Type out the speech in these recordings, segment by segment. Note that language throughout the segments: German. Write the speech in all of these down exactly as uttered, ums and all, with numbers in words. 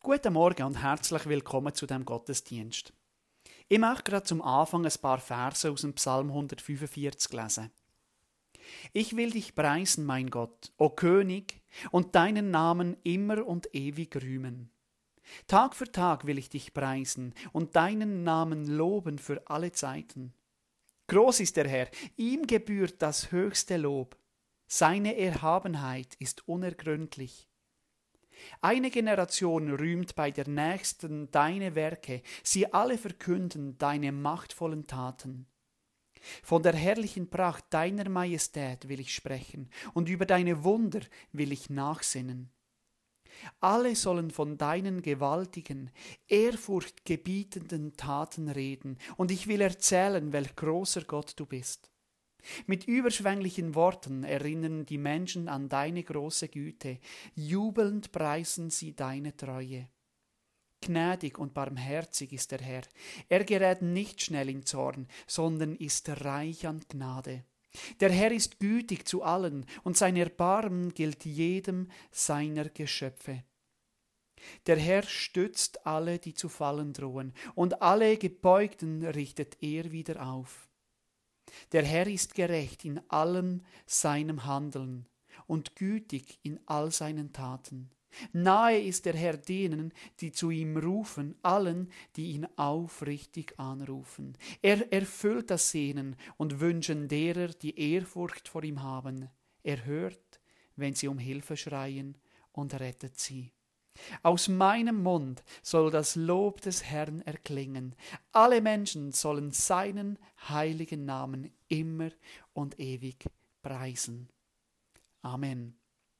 Guten Morgen und herzlich willkommen zu dem Gottesdienst. Ich möchte gerade zum Anfang ein paar Verse aus dem Psalm hundertfünfundvierzig lesen. Ich will dich preisen, mein Gott, o König, und deinen Namen immer und ewig rühmen. Tag für Tag will ich dich preisen und deinen Namen loben für alle Zeiten. Groß ist der Herr, ihm gebührt das höchste Lob. Seine Erhabenheit ist unergründlich. Eine Generation rühmt bei der nächsten deine Werke, sie alle verkünden deine machtvollen Taten. Von der herrlichen Pracht deiner Majestät will ich sprechen, und über deine Wunder will ich nachsinnen. Alle sollen von deinen gewaltigen, ehrfurchtgebietenden Taten reden, und ich will erzählen, welch großer Gott du bist. Mit überschwänglichen Worten erinnern die Menschen an deine große Güte, jubelnd preisen sie deine Treue. Gnädig und barmherzig ist der Herr, er gerät nicht schnell in Zorn, sondern ist reich an Gnade. Der Herr ist gütig zu allen, und sein Erbarmen gilt jedem seiner Geschöpfe. Der Herr stützt alle, die zu fallen drohen, und alle Gebeugten richtet er wieder auf. Der Herr ist gerecht in allem seinem Handeln und gütig in all seinen Taten. Nahe ist der Herr denen, die zu ihm rufen, allen, die ihn aufrichtig anrufen. Er erfüllt das Sehnen und Wünschen derer, die Ehrfurcht vor ihm haben. Er hört, wenn sie um Hilfe schreien, und rettet sie. Aus meinem Mund soll das Lob des Herrn erklingen. Alle Menschen sollen seinen heiligen Namen immer und ewig preisen. Amen.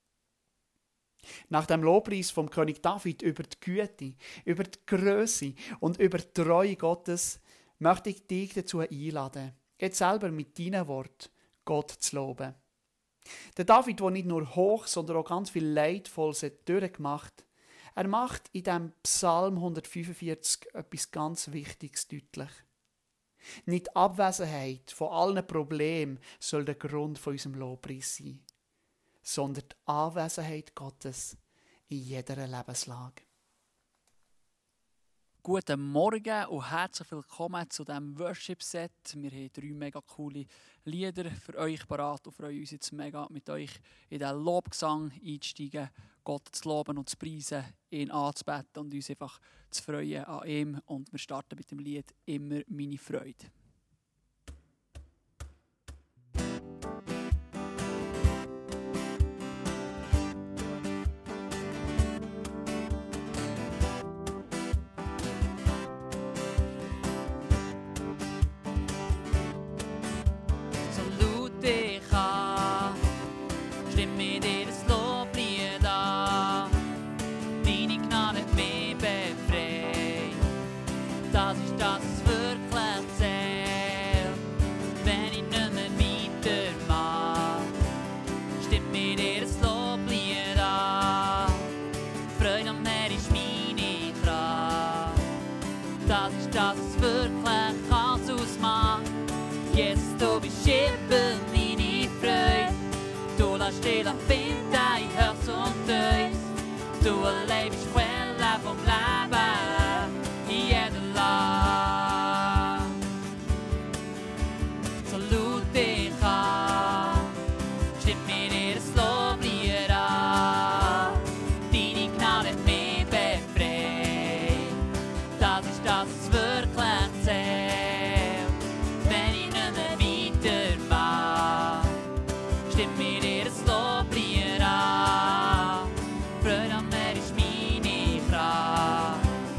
Nach dem Lobpreis vom König David über die Güte, über die Grösse und über die Treue Gottes möchte ich dich dazu einladen, jetzt selber mit deinen Worten Gott zu loben. Der David, der nicht nur hoch, sondern auch ganz viel Leidvolles durchgemacht hat, er macht in diesem Psalm hundertfünfundvierzig etwas ganz Wichtiges deutlich. Nicht die Abwesenheit von allen Problemen soll der Grund von unserem Lobpreis sein, sondern die Anwesenheit Gottes in jeder Lebenslage. Guten Morgen und herzlich willkommen zu diesem Worship-Set. Wir haben drei mega coole Lieder für euch parat und freuen uns jetzt mega mit euch in den Lobgesang einzusteigen, Gott zu loben und zu preisen, ihn anzubeten und uns einfach zu freuen an ihm. Und wir starten mit dem Lied «Immer meine Freude». Stille findet dein Herz und uns. Du allein bist Quelle vom Leben in jedem Land. So laut ich kann, stimmt mir dir das Loblied an. Deine Gnade hat mich befreit. Das ist das, was wirklich zählt. Wenn ich nicht mehr weiter mag, stimmt mir dir das Loblied an. Freude an mir ist meine Kraft.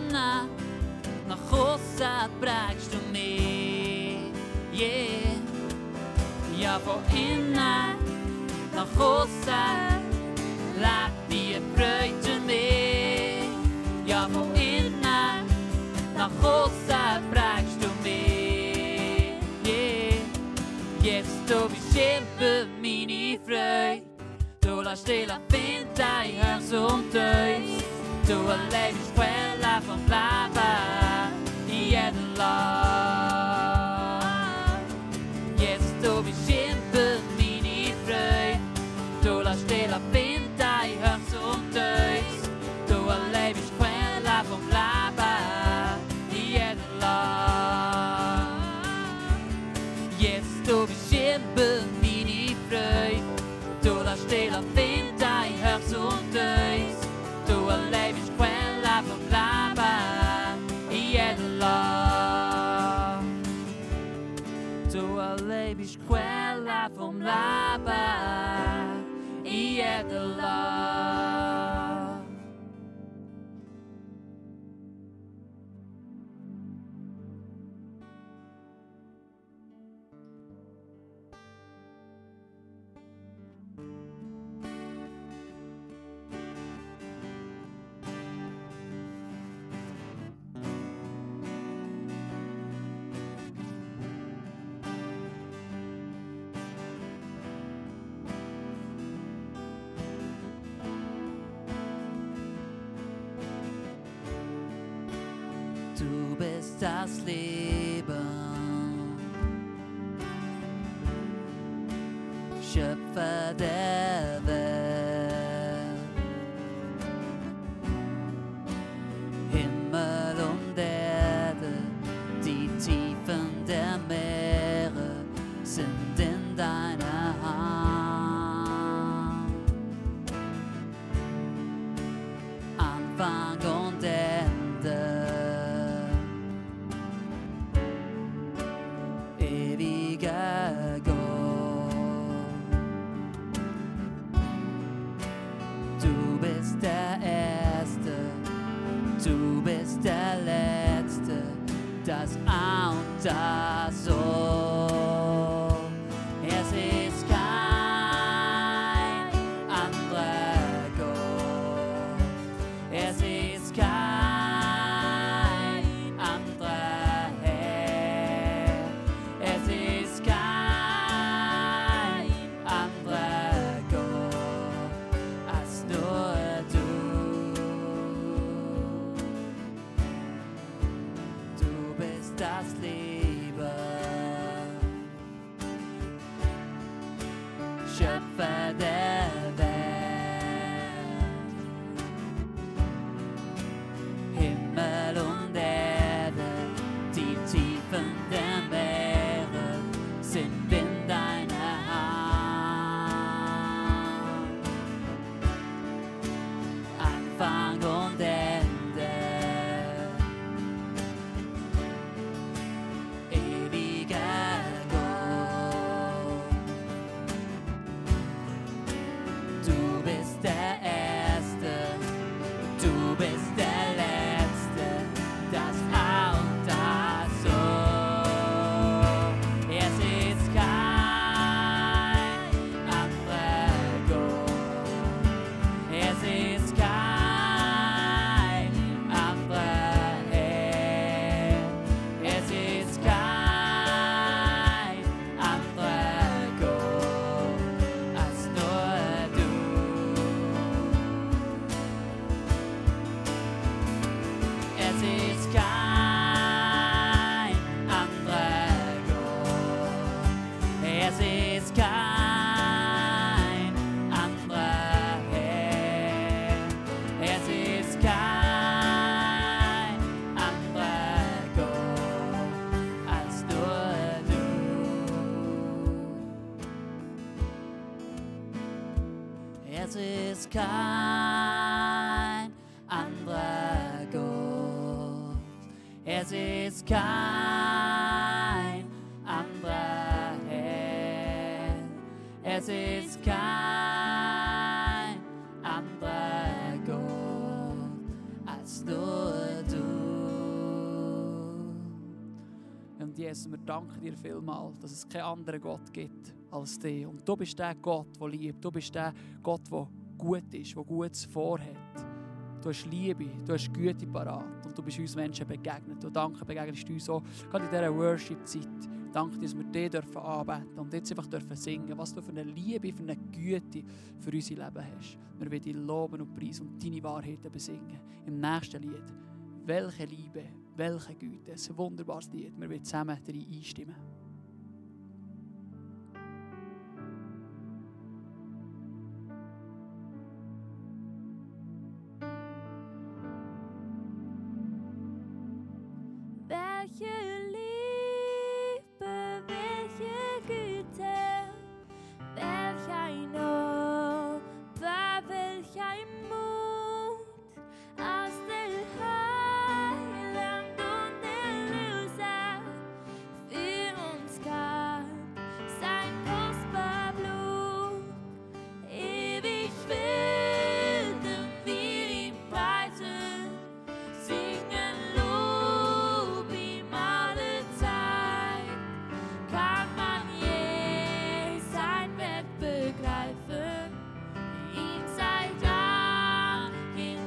innen nach außen prägst du mich. Yeah. Ja, von innen nach außen lebt die Freude in mir. Ja, von innen nach außen prägst du mich. Yeah. Jesus, du bist immer meine Freude. Du lässt dich finden, dein Herz und uns. Du allein bist Quelle vom Leben in jedem Land. Jesus, du bist immer meine Freude. Du lässt dich finden, dein Herz und uns. Du allein bist Quelle vom Leben in jedem Land. Jesus, du bist immer meine Freude. Du lässt dich finden, dein Herz und uns. Du allein bist Quelle vom Leben in jedem Land. Du allein bist Quelle vom Leben in jedem Land. Du bist das Leben, Schöpfer der Welt. Himmel und Erde, die Tiefen der Meere sind in deiner Hand. Anfang und Ende, ewiger Gott. Du bist der Erste, du bist der Letzte, das A und das O. Es ist kein anderer Gott. Es ist kein anderer Herr. Es ist kein anderer Gott als nur du. Du bist das Leben, Schöpfer der Welt. Himmel und Erde, die Tiefen der Meere sind in deiner Hand. Anfang und Ende, ewiger Gott. Du bist der Erste, du bist der Letzte, das A und das O. Es ist kein anderer Gott. Es ist kein anderer Herr. Es ist kein anderer Gott als nur du. Es ist kein anderer Gott. Es ist kein anderer Herr. Es ist kein anderer Gott als nur du. Es ist kein anderer Gott. Es ist kein anderer Herr. Es ist kein anderer Gott als nur du. Und Jesus, wir danken dir vielmals, dass es keinen anderen Gott gibt als dich. Und du bist der Gott, der liebt. Du bist der Gott, der gut ist, der Gutes vorhat. Du hast Liebe, du hast Güte parat und du bist uns Menschen begegnet. Und danke, begegnest du uns auch gerade in dieser Worship-Zeit. Danke, dass wir dich dürfen anbeten und jetzt einfach dürfen singen, was du für eine Liebe, für eine Güte für unser Leben hast. Wir wollen dich loben und preisen und deine Wahrheiten besingen. Im nächsten Lied, welche Liebe, welche Güte. Ein wunderbares Lied. Wir wollen zusammen darin einstimmen. Welche Liebe, welche Güte, welch ein Opfer, welch ein Mut, aus dem Heiland und Erlöser für uns gab sein kostbar Blut. Ewig werden wir ihn preisen, singen Lob ihm alle Zeit. Kann man je sein Werk begreifen? Ihm sei Dank in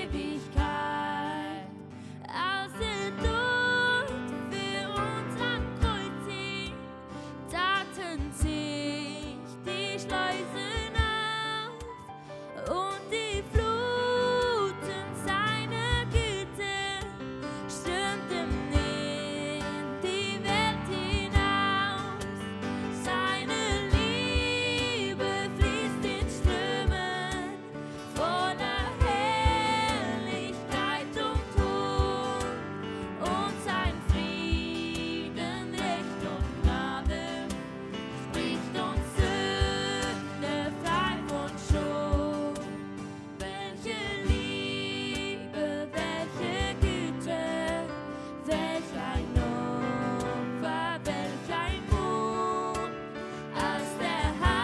Ewigkeit. Als er dort für uns am Kreuz hing, taten sich die Schleusen auf und die Fluten seiner Güte stürmten in die Welt hinaus. Seine Liebe fließt in Strömen voller Herrlichkeit und Tod und sein Frieden, Recht und Gnade spricht uns Sünder frei von Schuld. Welche Liebe, welche Güte, welch ein Opfer, welch ein Mut, als der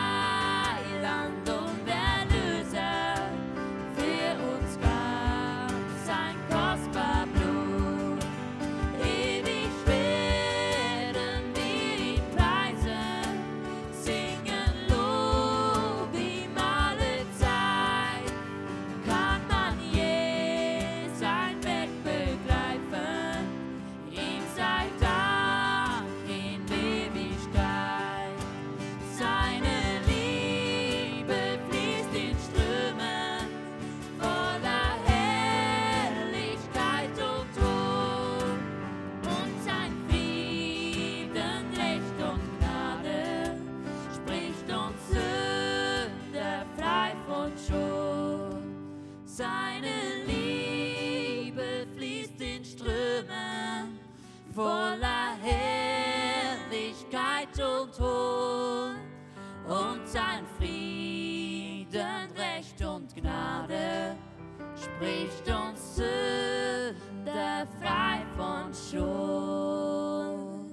Heiland und Erlöser für uns gab sein kostbar Blut. Ewig werden wir ihn preisen, singen Lob ihm alle Zeit. Kann man je sein Werk begreifen? Ihm sei Dank in Ewigkeit. Seine Liebe fließt in Strömen voller Herrlichkeit und Tod und sein Frieden, Recht und Gnade spricht uns Sünder frei von Schuld. Seine Liebe fließt in Strömen voller Herrlichkeit und Tod und sein Frieden, Recht und Gnade spricht uns Sünder frei von Schuld.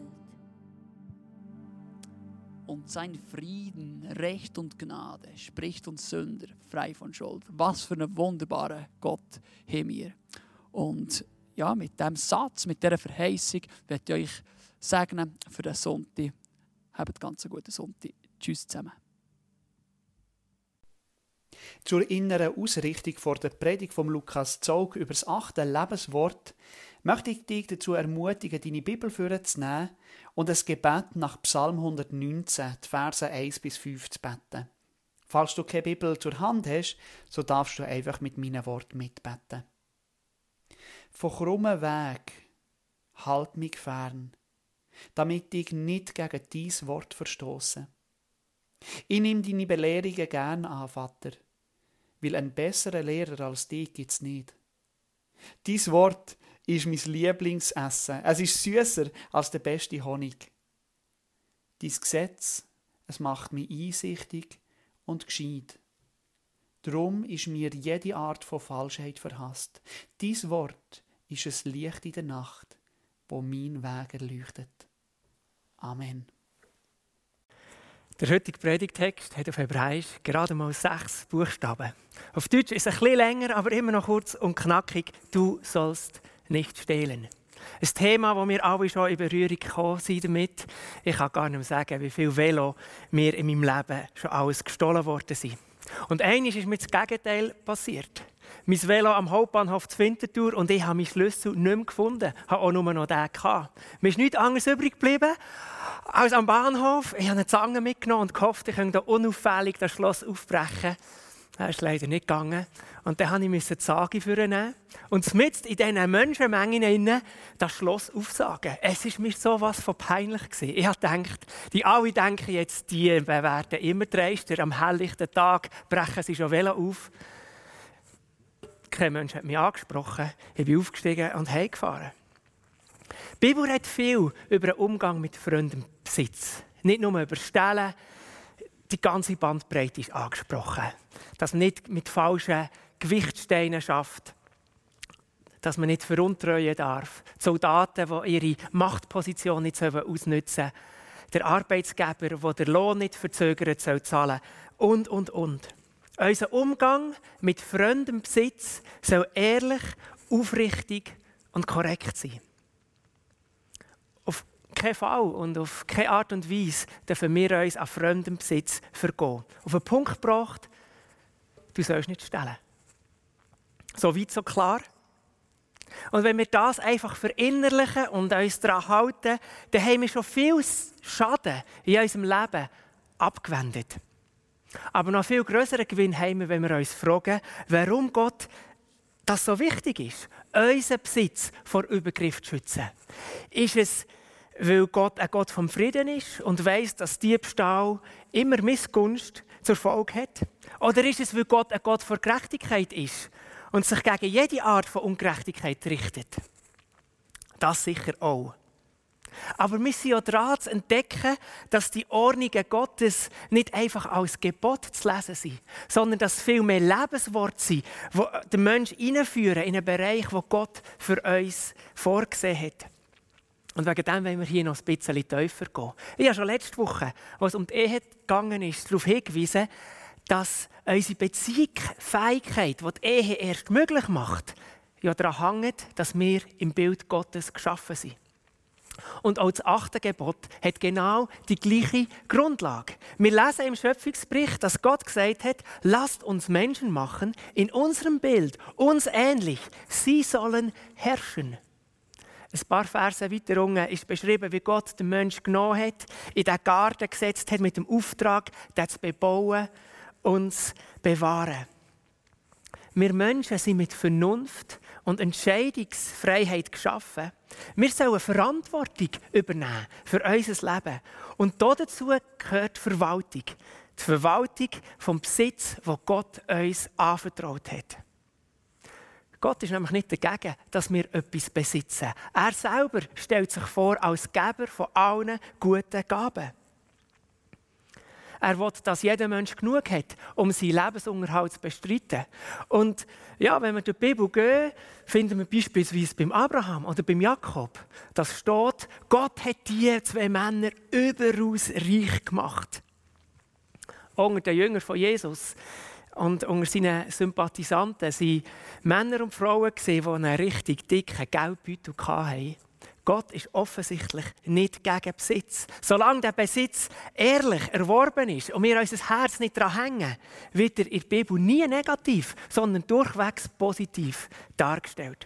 Und sein Frieden, Recht und Gnade spricht uns Sünder frei von Schuld. Was für einen wunderbaren Gott haben wir. Und ja, mit diesem Satz, mit dieser Verheißung, werde ich euch segnen für den Sonntag. Habt ganz einen guten Sonntag. Tschüss zusammen. Zur inneren Ausrichtung vor der Predigt von Lukas Zog über das achte Lebenswort möchte ich dich dazu ermutigen, deine Bibel vorzunehmen und ein Gebet nach Psalm hundertneunzehn, die Verse eins bis fünf zu beten. Falls du keine Bibel zur Hand hast, so darfst du einfach mit meinen Worten mitbeten. Von krummen Weg halt mich fern, damit ich nicht gegen dein Wort verstoße. Ich nehme deine Belehrungen gern an, Vater, weil einen besseren Lehrer als dich gibt es nicht. Dein Wort ist mein Lieblingsessen. Es ist süsser als der beste Honig. Dein Gesetz, es macht mich einsichtig und gescheit. Drum ist mir jede Art von Falschheit verhasst. Dein Wort ist ein Licht in der Nacht, wo mein Weg erleuchtet. Amen. Der heutige Predigtext hat auf Hebräisch gerade mal sechs Buchstaben. Auf Deutsch ist es ein bisschen länger, aber immer noch kurz und knackig. Du sollst nicht stehlen. Ein Thema, wo wir alle schon in Berührung gekommen sind damit. Ich kann gar nicht mehr sagen, wie viel Velo mir in meinem Leben schon alles gestohlen worden sind. Und einmal ist mir das Gegenteil passiert. Mein Velo am Hauptbahnhof zu Winterthur und ich habe meinen Schlüssel nicht mehr gefunden. Ich hatte auch nur noch den gehabt. Mir ist nichts anderes übrig geblieben als am Bahnhof. Ich habe eine Zange mitgenommen und gehofft, ich könnte unauffällig das Schloss aufbrechen. Das ist leider nicht gegangen. Und dann musste ich die Sage vornehmen und mitten in diesen Menschenmengen das Schloss aufsagen. Es war mir so was von peinlich gewesen. Ich dachte, die alle denken jetzt, die werden immer dreister. Am helllichten Tag brechen sie schon Velo auf. Kein Mensch hat mich angesprochen. Ich bin aufgestiegen und heimgefahren. Die Bibel redet viel über den Umgang mit fremdem Besitz. Nicht nur über Stellen, die ganze Bandbreite ist angesprochen. Dass man nicht mit falschen Gewichtsteinen schafft, dass man nicht veruntreuen darf. Die Soldaten, die ihre Machtposition nicht ausnutzen sollen. Der Arbeitsgeber, der den Lohn nicht verzögert soll zahlen. Und, und, und. Unser Umgang mit fremdem Besitz soll ehrlich, aufrichtig und korrekt sein. Auf keinen Fall und auf keine Art und Weise dürfen wir uns an fremdem Besitz vergehen. Auf den Punkt gebracht, du sollst nicht stehlen. So weit, so klar. Und wenn wir das einfach verinnerlichen und uns daran halten, dann haben wir schon viel Schaden in unserem Leben abgewendet. Aber noch viel grösseren Gewinn haben wir, wenn wir uns fragen, warum Gott das so wichtig ist, unseren Besitz vor Übergriff zu schützen. Ist es, weil Gott ein Gott vom Frieden ist und weiss, dass Diebstahl immer Missgunst zur Folge hat? Oder ist es, weil Gott ein Gott vor Gerechtigkeit ist und sich gegen jede Art von Ungerechtigkeit richtet? Das sicher auch. Aber wir sind auch daran zu entdecken, dass die Ordnungen Gottes nicht einfach als Gebot zu lesen sind, sondern dass es viel mehr Lebensworte sind, die den Menschen hineinführen in einen Bereich, den Gott für uns vorgesehen hat. Und wegen dem wollen wir hier noch ein bisschen tiefer gehen. Ich habe schon letzte Woche, als es um die Ehe gegangen ist, darauf hingewiesen, dass unsere Beziehungsfähigkeit, die die Ehe erst möglich macht, ja daran hängt, dass wir im Bild Gottes geschaffen sind. Und auch das achte Gebot hat genau die gleiche Grundlage. Wir lesen im Schöpfungsbericht, dass Gott gesagt hat, lasst uns Menschen machen, in unserem Bild, uns ähnlich. Sie sollen herrschen. Ein paar Verse weiter unten ist beschrieben, wie Gott den Menschen genommen hat, in den Garten gesetzt hat, mit dem Auftrag, den zu bebauen und zu bewahren. Wir Menschen sind mit Vernunft und Entscheidungsfreiheit geschaffen. Wir sollen Verantwortung übernehmen für unser Leben. Und dazu gehört die Verwaltung. Die Verwaltung vom Besitz, den Gott uns anvertraut hat. Gott ist nämlich nicht dagegen, dass wir etwas besitzen. Er selber stellt sich vor als Geber von allen guten Gaben. Er will, dass jeder Mensch genug hat, um seinen Lebensunterhalt zu bestreiten. Und ja, wenn wir durch die Bibel gehen, finden wir beispielsweise beim Abraham oder beim Jakob, das steht, Gott hat die zwei Männer überaus reich gemacht. Unter den Jüngern von Jesus und unter seinen Sympathisanten waren Männer und Frauen, die einen richtig dicken Geldbeutel hatten. Gott ist offensichtlich nicht gegen Besitz. Solange der Besitz ehrlich erworben ist und wir unser Herz nicht daran hängen, wird er in der Bibel nie negativ, sondern durchwegs positiv dargestellt.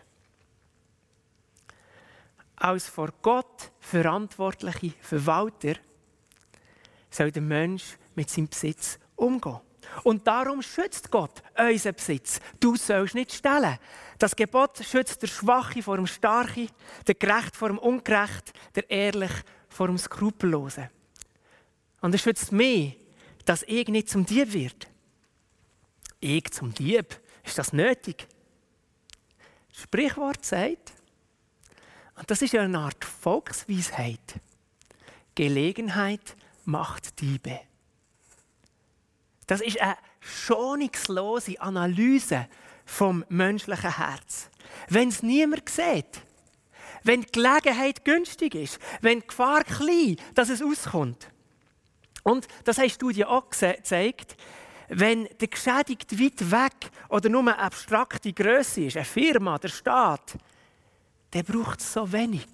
Als vor Gott verantwortliche Verwalter soll der Mensch mit seinem Besitz umgehen. Und darum schützt Gott unseren Besitz. Du sollst nicht stehlen. Das Gebot schützt der Schwache vor dem Starken, der Gerechte vor dem Ungerecht, der Ehrliche vor dem Skrupellosen. Und er schützt mich, dass ich nicht zum Dieb wird. Ich zum Dieb? Ist das nötig? Das Sprichwort sagt, und das ist ja eine Art Volksweisheit, Gelegenheit macht Diebe. Das ist eine schonungslose Analyse vom menschlichen Herz. Wenn es niemand sieht, wenn die Gelegenheit günstig ist, wenn die Gefahr klein, dass es auskommt. Und das haben Studien auch gezeigt, wenn der Geschädigte weit weg oder nur eine abstrakte Grösse ist, eine Firma, der Staat, dann braucht es so wenig.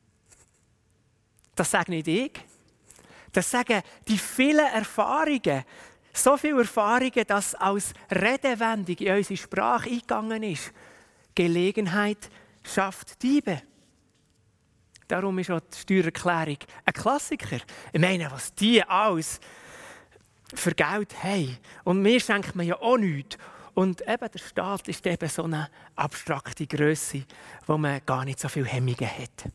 Das sage nicht ich. Das sagen die vielen Erfahrungen. So viele Erfahrungen, dass als Redewendung in unsere Sprache eingegangen ist. Gelegenheit schafft Diebe. Darum ist auch die Steuererklärung ein Klassiker. Ich meine, was die alles für Geld haben. Und mir schenkt man ja auch nichts. Und eben der Staat ist eben so eine abstrakte Grösse, wo man gar nicht so viele Hemmungen hat.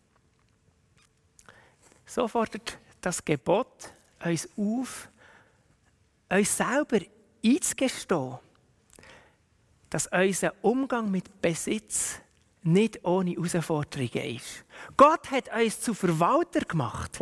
So fordert das Gebot uns auf, uns selber einzugestehen, dass unser Umgang mit Besitz nicht ohne Herausforderungen ist. Gott hat uns zu Verwalter gemacht.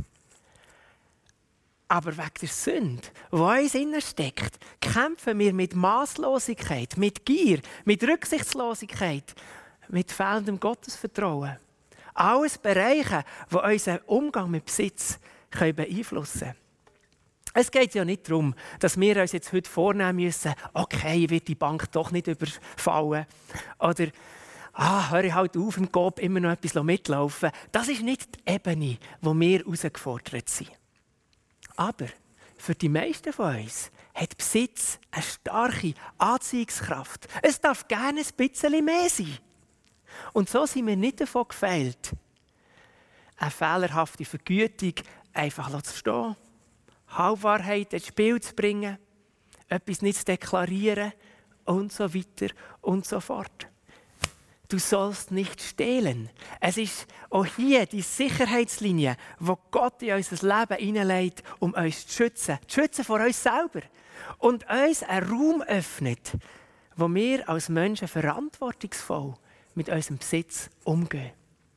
Aber wegen der Sünde, die in uns innen steckt, kämpfen wir mit Maßlosigkeit, mit Gier, mit Rücksichtslosigkeit, mit fehlendem Gottesvertrauen. Alles Bereiche, die unseren Umgang mit Besitz beeinflussen können. Es geht ja nicht darum, dass wir uns jetzt heute vornehmen müssen, okay, wird die Bank doch nicht überfallen. Oder, ah, höre ich halt auf, im Coop immer noch etwas mitlaufen. Das ist nicht die Ebene, wo wir herausgefordert sind. Aber für die meisten von uns hat Besitz eine starke Anziehungskraft. Es darf gerne ein bisschen mehr sein. Und so sind wir nicht davon gefeilt, eine fehlerhafte Vergütung einfach zu stehen, Halbwahrheit ins Spiel zu bringen, etwas nicht zu deklarieren und so weiter und so fort. Du sollst nicht stehlen. Es ist auch hier die Sicherheitslinie, die Gott in unser Leben hineinlegt, um uns zu schützen. Zu schützen vor uns selber. Und uns einen Raum öffnet, wo wir als Menschen verantwortungsvoll mit unserem Besitz umgehen.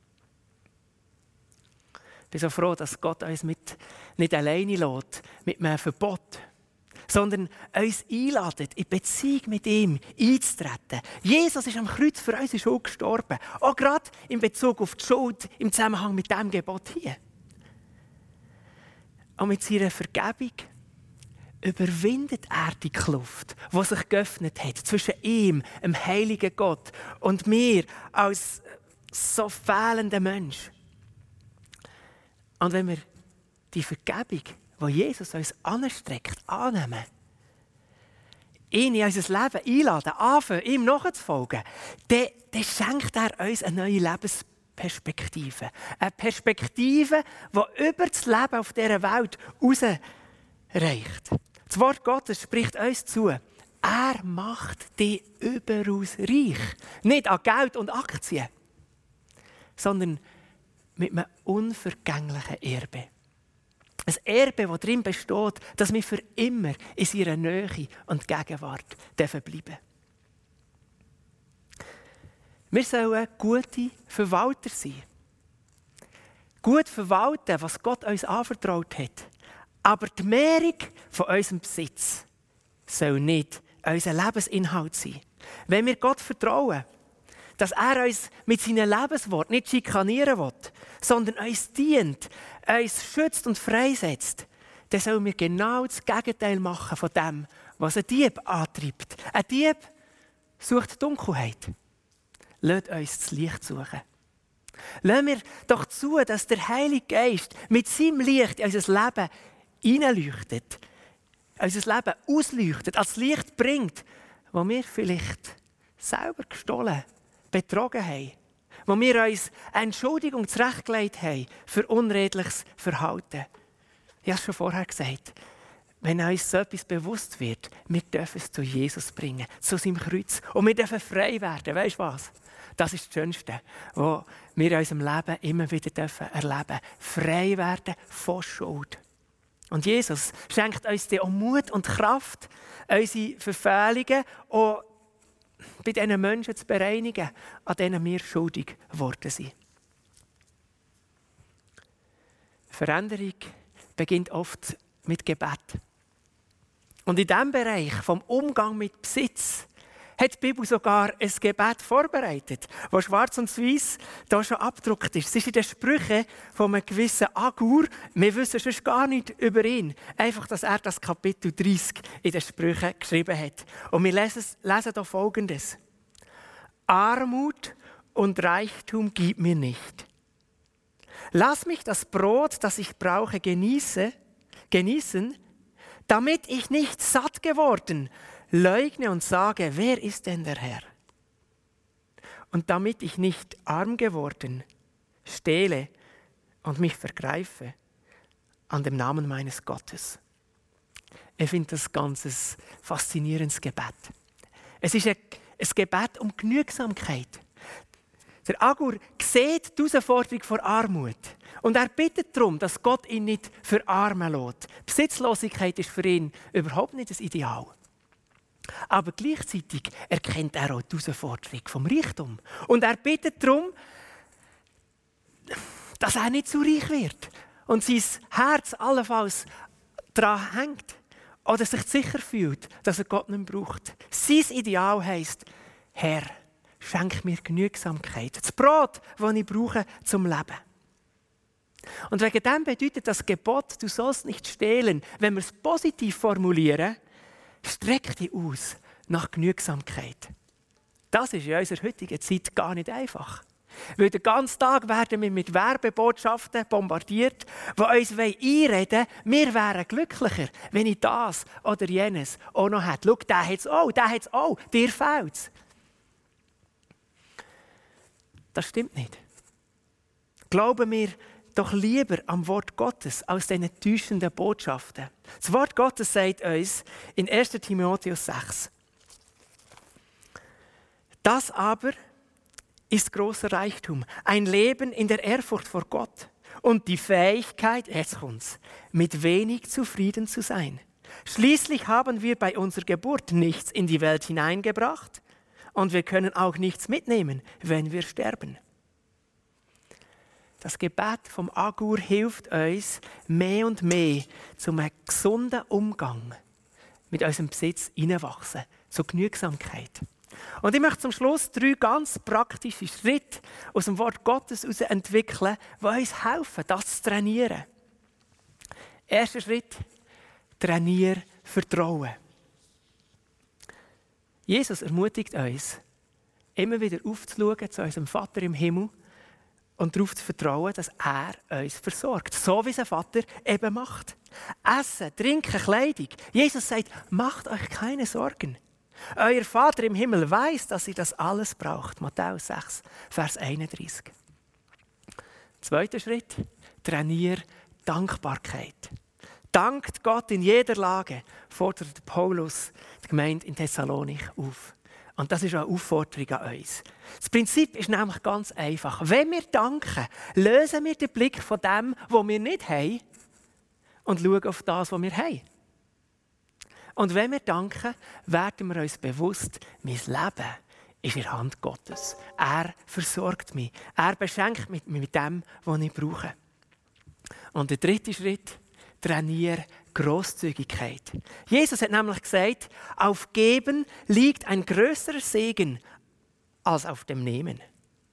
Ich bin so froh, dass Gott uns mit, nicht alleine lässt, mit einem Verbot, sondern uns einladet, in Beziehung mit ihm einzutreten. Jesus ist am Kreuz für unsere Schuld gestorben. Auch gerade in Bezug auf die Schuld im Zusammenhang mit diesem Gebot hier. Und mit seiner Vergebung überwindet er die Kluft, die sich geöffnet hat zwischen ihm, dem heiligen Gott, und mir als so fehlender Mensch. Und wenn wir die Vergebung, die Jesus uns anstreckt, annehmen, ihn in unser Leben einladen, anfangen, ihm nachzufolgen, dann, dann schenkt er uns eine neue Lebensperspektive. Eine Perspektive, die über das Leben auf dieser Welt hinausreicht. Das Wort Gottes spricht uns zu. Er macht dich überaus reich. Nicht an Geld und Aktien, sondern mit einem unvergänglichen Erbe. Ein Erbe, das darin besteht, dass wir für immer in seiner Nähe und Gegenwart bleiben dürfen. Wir sollen gute Verwalter sein. Gut verwalten, was Gott uns anvertraut hat. Aber die Mehrung von unserem Besitz soll nicht unser Lebensinhalt sein. Wenn wir Gott vertrauen, dass er uns mit seinen Lebensworten nicht schikanieren will, sondern uns dient, uns schützt und freisetzt, dann sollen wir genau das Gegenteil machen von dem, was ein Dieb antreibt. Ein Dieb sucht Dunkelheit. Lasst uns das Licht suchen. Lassen wir doch zu, dass der Heilige Geist mit seinem Licht in unser Leben hineinleuchtet, unser Leben ausleuchtet, als Licht bringt, das wir vielleicht selber gestohlen, betrogen haben, wo wir uns eine Entschuldigung zurechtgelegt haben für unredliches Verhalten. Ich habe es schon vorher gesagt, wenn uns so etwas bewusst wird, wir dürfen es zu Jesus bringen, zu seinem Kreuz. Und wir dürfen frei werden. Weißt du was? Das ist das Schönste, was wir in unserem Leben immer wieder erleben dürfen. Frei werden von Schuld. Und Jesus schenkt uns auch Mut und Kraft, unsere Verfehlungen auch bei diesen Menschen zu bereinigen, an denen wir schuldig geworden sind. Veränderung beginnt oft mit Gebet. Und in diesem Bereich vom Umgang mit Besitz hat die Bibel sogar ein Gebet vorbereitet, das schwarz und weiß hier schon abgedruckt ist. Es ist in den Sprüchen von einem gewissen Agur. Wir wissen sonst gar nicht über ihn. Einfach, dass er das Kapitel dreißig in den Sprüchen geschrieben hat. Und wir lesen, lesen hier Folgendes. Armut und Reichtum gib mir nicht. Lass mich das Brot, das ich brauche, genieße, genießen, damit ich nicht satt geworden leugne und sage, wer ist denn der Herr? Und damit ich nicht arm geworden stehle und mich vergreife an dem Namen meines Gottes. Ich finde das ganz ein faszinierendes Gebet. Es ist ein, ein Gebet um Genügsamkeit. Der Agur sieht die Herausforderung vor Armut. Und er bittet darum, dass Gott ihn nicht verarmen lässt. Besitzlosigkeit ist für ihn überhaupt nicht das Ideal. Aber gleichzeitig erkennt er auch die Herausforderung vom Reichtum. Und er bittet darum, dass er nicht zu reich wird und sein Herz allenfalls daran hängt oder sich sicher fühlt, dass er Gott nicht braucht. Sein Ideal heisst, Herr, schenk mir Genügsamkeit, das Brot, das ich brauche zum Leben. Und wegen dem bedeutet das Gebot, du sollst nicht stehlen, wenn wir es positiv formulieren, streck dich aus nach Genügsamkeit. Das ist in unserer heutigen Zeit gar nicht einfach. Weil den ganzen Tag werden wir mit Werbebotschaften bombardiert, die uns einreden wollen, wir wären glücklicher, wenn ich das oder jenes auch noch hätte. Schau, der hat es auch, der hat es auch, dir fehlt es. Das stimmt nicht. Glauben wir doch lieber am Wort Gottes als diesen täuschenden Botschaften. Das Wort Gottes sagt uns in erster Timotheus sechs. Das aber ist großer Reichtum, ein Leben in der Ehrfurcht vor Gott und die Fähigkeit, jetzt kommt's, mit wenig zufrieden zu sein. Schließlich haben wir bei unserer Geburt nichts in die Welt hineingebracht und wir können auch nichts mitnehmen, wenn wir sterben. Das Gebet vom Agur hilft uns mehr und mehr zu einem gesunden Umgang mit unserem Besitz hineinwachsen, zur Genügsamkeit. Und ich möchte zum Schluss drei ganz praktische Schritte aus dem Wort Gottes heraus entwickeln, die uns helfen, das zu trainieren. Erster Schritt, trainiere Vertrauen. Jesus ermutigt uns, immer wieder aufzuschauen zu unserem Vater im Himmel und darauf zu vertrauen, dass er uns versorgt. So wie sein Vater eben macht. Essen, Trinken, Kleidung. Jesus sagt, macht euch keine Sorgen. Euer Vater im Himmel weiss, dass ihr das alles braucht. Matthäus sechs, Vers einunddreißig. Zweiter Schritt, trainiere Dankbarkeit. Dankt Gott in jeder Lage, fordert Paulus die Gemeinde in Thessalonik auf. Und das ist eine Aufforderung an uns. Das Prinzip ist nämlich ganz einfach. Wenn wir danken, lösen wir den Blick von dem, was wir nicht haben, und schauen auf das, was wir haben. Und wenn wir danken, werden wir uns bewusst, mein Leben ist in der Hand Gottes. Er versorgt mich. Er beschenkt mich mit dem, was ich brauche. Und der dritte Schritt, trainiere Grosszügigkeit. Jesus hat nämlich gesagt, auf Geben liegt ein grösserer Segen als auf dem Nehmen.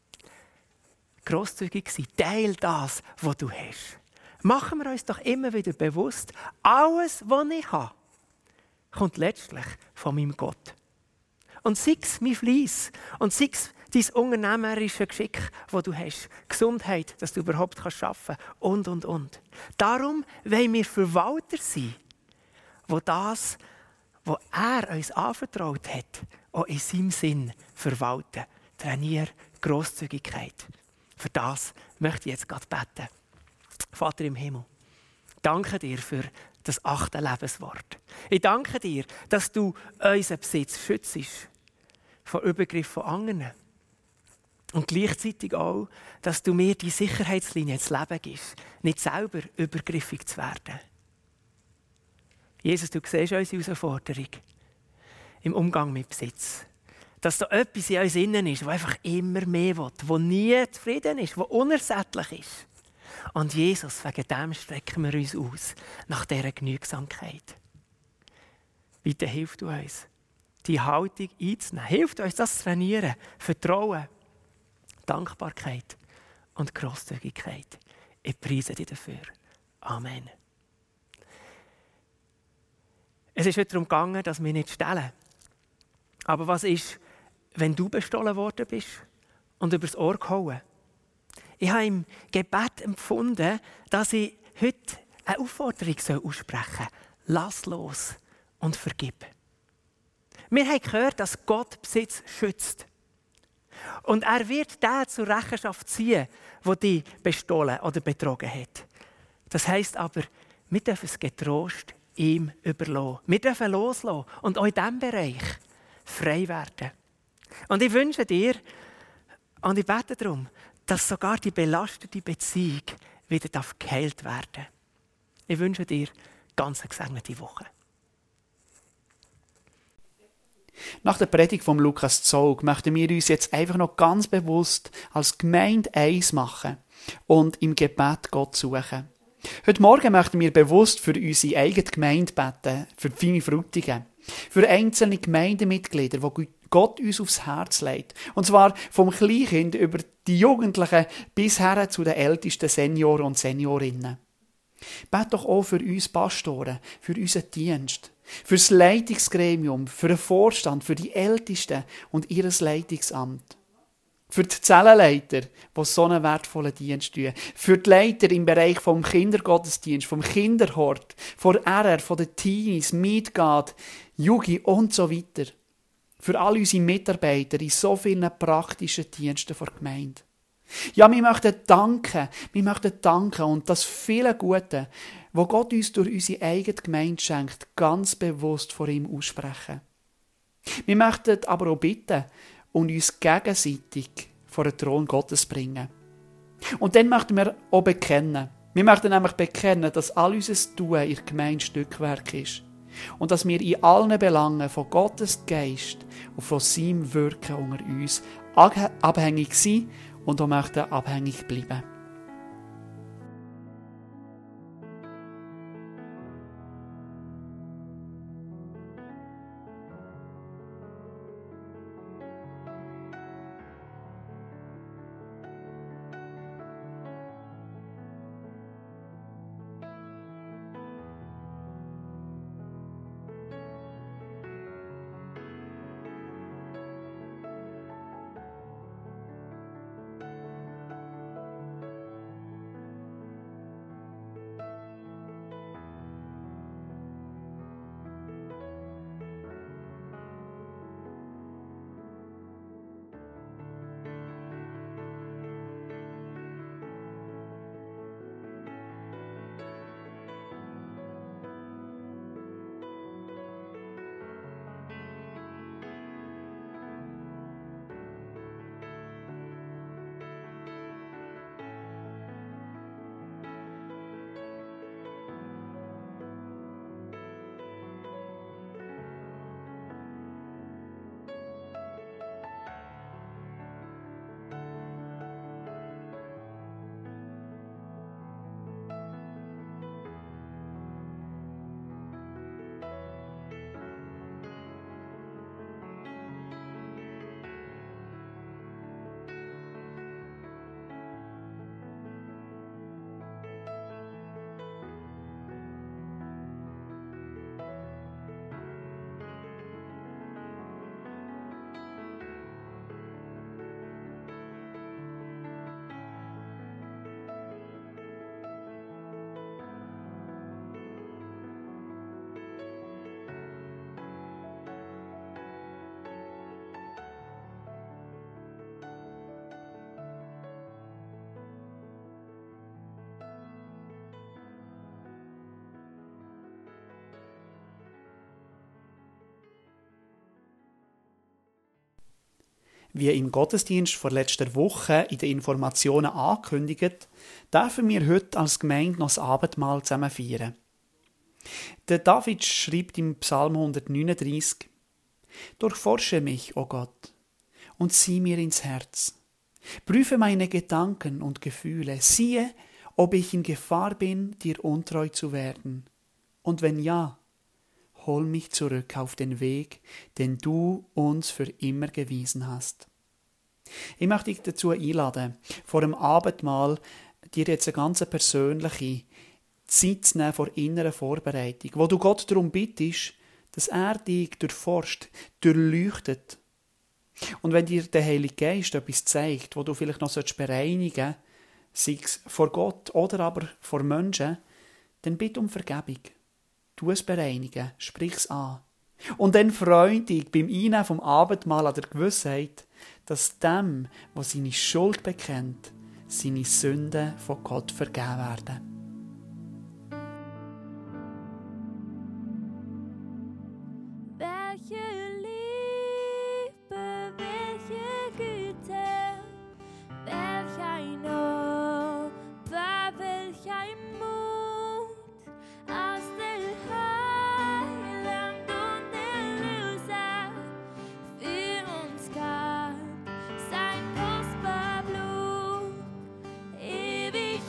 Grosszügig sein, teile das, was du hast. Machen wir uns doch immer wieder bewusst, alles, was ich habe, kommt letztlich von meinem Gott. Und sei es mein Fleiss und sei es dein unternehmerische Geschick, das du hast, Gesundheit, dass du überhaupt arbeiten kannst und, und, und. Darum wollen wir Verwalter sein, wo das, was er uns anvertraut hat, auch in seinem Sinn verwalten. Trainiere Grosszügigkeit. Für das möchte ich jetzt gerade beten. Vater im Himmel, danke dir für das achte Lebenswort. Ich danke dir, dass du unseren Besitz schützt vor Übergriffen von anderen. Und gleichzeitig auch, dass du mir die Sicherheitslinie ins Leben gibst, nicht selber übergriffig zu werden. Jesus, du siehst unsere Herausforderung im Umgang mit Besitz. Dass da etwas in uns innen ist, das einfach immer mehr will, das nie zufrieden ist, das unersättlich ist. Und Jesus, wegen dem strecken wir uns aus, nach dieser Genügsamkeit. Bitte hilf du uns, die Haltung einzunehmen. Hilf uns, das zu trainieren. Vertrauen, Dankbarkeit und Grosszügigkeit. Ich preise dich dafür. Amen. Es ist heute darum gegangen, dass wir nicht stehlen. Aber was ist, wenn du bestohlen worden bist und übers Ohr gehauen. Ich habe im Gebet empfunden, dass ich heute eine Aufforderung aussprechen soll. Lass los und vergib. Wir haben gehört, dass Gott Besitz schützt. Und er wird den zur Rechenschaft ziehen, der dich bestohlen oder betrogen hat. Das heisst aber, wir dürfen es getrost ihm überlassen. Wir dürfen loslassen und auch in diesem Bereich frei werden. Und ich wünsche dir, und ich bete darum, dass sogar die belastete Beziehung wieder geheilt werden darf. Ich wünsche dir ganz eine gesegnete Woche. Nach der Predigt von Lukas Zog möchten wir uns jetzt einfach noch ganz bewusst als Gemeinde eins machen und im Gebet Gott suchen. Heute Morgen möchten wir bewusst für unsere eigene Gemeinde beten, für die Pfimi Frutigen, für einzelne Gemeindemitglieder, die Gott uns aufs Herz legt. Und zwar vom Kleinkind über die Jugendlichen bis her zu den ältesten Senioren und Seniorinnen. Bet doch auch für uns Pastoren, für unseren Dienst, für das Leitungsgremium, für den Vorstand, für die Ältesten und ihr Leitungsamt. Für die Zellenleiter, die so einen wertvollen Dienst tun. Für die Leiter im Bereich vom Kindergottesdienst, vom Kinderhort, von R R, von den Teenies, Midgard, Jugi und so weiter. Für all unsere Mitarbeiter in so vielen praktischen Diensten der Gemeinde. Ja, wir möchten danken, wir möchten danken und das viele Gute, was Gott uns durch unsere eigene Gemeinde schenkt, ganz bewusst vor ihm aussprechen. Wir möchten aber auch bitten und uns gegenseitig vor den Thron Gottes bringen. Und dann möchten wir auch bekennen. Wir möchten nämlich bekennen, dass all unser Tun in der Gemeinde Stückwerk ist. Und dass wir in allen Belangen von Gottes Geist und von seinem Wirken unter uns abhängig sind und auch möchten abhängig bleiben. Wie im Gottesdienst vor letzter Woche in den Informationen angekündigt, dürfen wir heute als Gemeinde noch das Abendmahl zusammen feiern. Der David schreibt im Psalm hundertneununddreißig: Durchforsche mich, o Gott, und sieh mir ins Herz. Prüfe meine Gedanken und Gefühle. Siehe, ob ich in Gefahr bin, dir untreu zu werden. Und wenn ja, hol mich zurück auf den Weg, den du uns für immer gewiesen hast. Ich möchte dich dazu einladen, vor dem Abendmahl dir jetzt eine ganz persönliche Zeit zu nehmen vor innerer Vorbereitung, wo du Gott darum bittest, dass er dich durchforscht, durchleuchtet. Und wenn dir der Heilige Geist etwas zeigt, wo du vielleicht noch bereinigen sollst, sei es vor Gott oder aber vor Menschen, dann bitte um Vergebung. Tu es bereinigen, sprich es an. Und dann freu dich beim Einnehmen vom Abendmahl an der Gewissheit, dass dem, der seine Schuld bekennt, seine Sünden von Gott vergeben werden. Welche Liebe, welche Güte, welch ein Opfer, welch ein Mut, aus dem Heiland und Erlöser für uns gab sein kostbar Blut. Ewig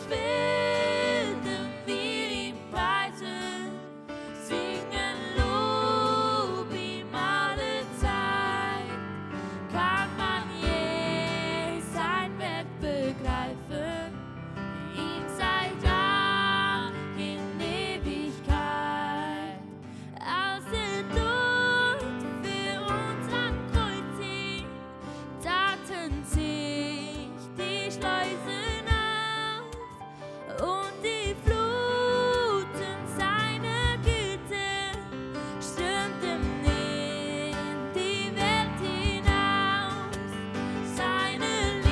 werden wir ihm preisen, singen Lob ihm alle Zeit. Kann man je sein Werk begreifen? Ihm sei Dank in Ewigkeit. Als er dort für uns am Kreuz hing, taten sich die Schleusen auf und die Fluten seiner Güte stürmten in die Welt hinaus. Seine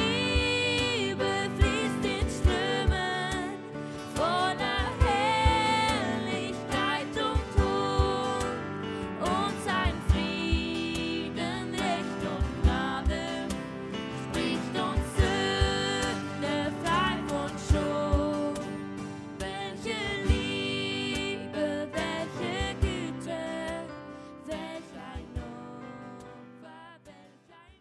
Liebe fließt in Strömen voller Herrlichkeit und Tod, und sein Frieden, Recht und Gnade spricht uns Sünde frei von Schuld. Welche Liebe, welche Güte, welch ein Opfer, welch ein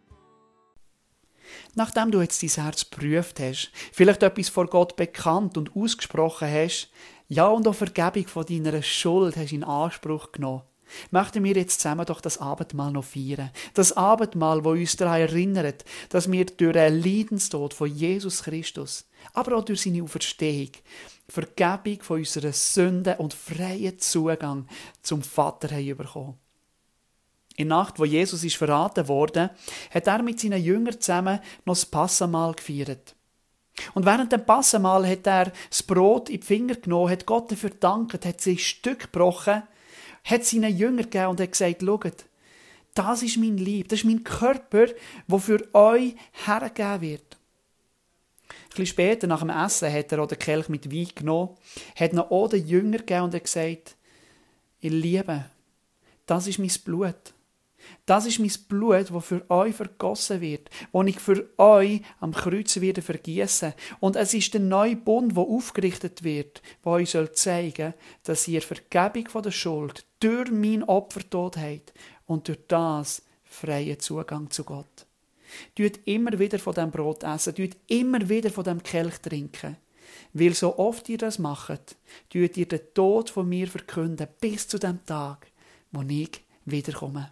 Mut. Nachdem du jetzt dein Herz geprüft hast, vielleicht etwas vor Gott bekannt und ausgesprochen hast, ja und auch Vergebung von deiner Schuld hast in Anspruch genommen, möchten wir jetzt zusammen doch das Abendmahl noch feiern. Das Abendmahl, das uns daran erinnert, dass wir durch den Leidenstod von Jesus Christus, aber auch durch seine Auferstehung, Vergebung von unseren Sünden und freien Zugang zum Vater haben bekommen. In der Nacht, wo Jesus ist verraten wurde, hat er mit seinen Jüngern zusammen noch das Passamahl gefeiert. Und während dem Passamahl hat er das Brot in die Finger genommen, hat Gott dafür gedankt, hat sie ein Stück gebrochen, hat seinen Jüngern gegeben und hat gesagt, schaut, das ist mein Leib, das ist mein Körper, der für euch hergegeben wird. Ein bisschen später, nach dem Essen, hat er auch den Kelch mit Wein genommen, hat noch auch den Jüngern gegeben und hat gesagt, ihr Lieben, das ist mein Blut. Das ist mein Blut, das für euch vergossen wird, das ich für euch am Kreuz werde vergießen. Und es ist der neue Bund, der aufgerichtet wird, der euch zeigen soll, dass ihr Vergebung von der Schuld durch mein Opfertod habt und durch das freien Zugang zu Gott. Tut immer wieder von dem Brot essen, tut immer wieder von dem Kelch trinken. Weil so oft ihr das macht, tut ihr den Tod von mir verkünden, bis zu dem Tag, wo ich wiederkomme.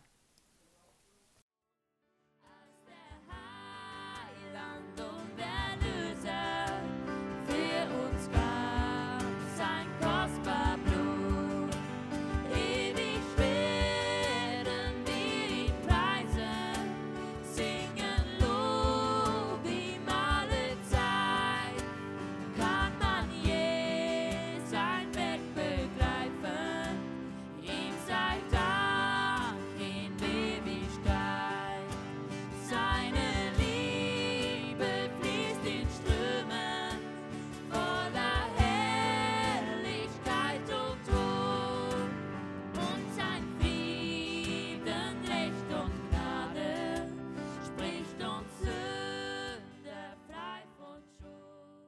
Heiland und Erlöser für uns gab sein kostbar Blut. Ewig werden wir ihn preisen, singen Lob ihm alle Zeit. Kann man je sein Werk begreifen? Ihm sei Dank in Ewigkeit. Seine Liebe fließt in Strömen voller Herrlichkeit und Tod, und sein Frieden, Recht und Gnade spricht uns Sünde frei von Schuld.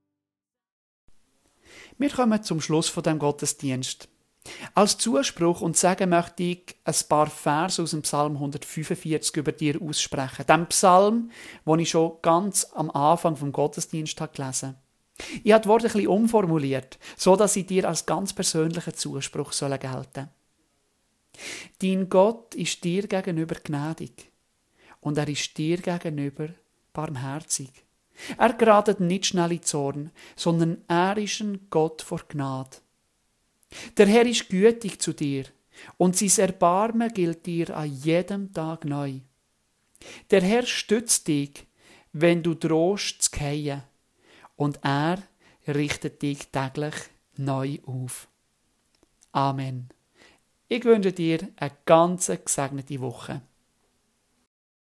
Wir kommen zum Schluss von dem Gottesdienst. Als Zuspruch und Segen möchte ich ein paar Verse aus dem Psalm hundertfünfundvierzig über dir aussprechen. Dem Psalm, den ich schon ganz am Anfang vom Gottesdienst habe gelesen habe. Ich habe die Worte ein bisschen umformuliert, so dass sie dir als ganz persönlicher Zuspruch sollen gelten. Dein Gott ist dir gegenüber gnädig und er ist dir gegenüber barmherzig. Er geratet nicht schnell in Zorn, sondern er ist ein Gott vor Gnade. Der Herr ist gütig zu dir und sein Erbarmen gilt dir an jedem Tag neu. Der Herr stützt dich, wenn du drohst zu fallen, und er richtet dich täglich neu auf. Amen. Ich wünsche dir eine ganz gesegnete Woche.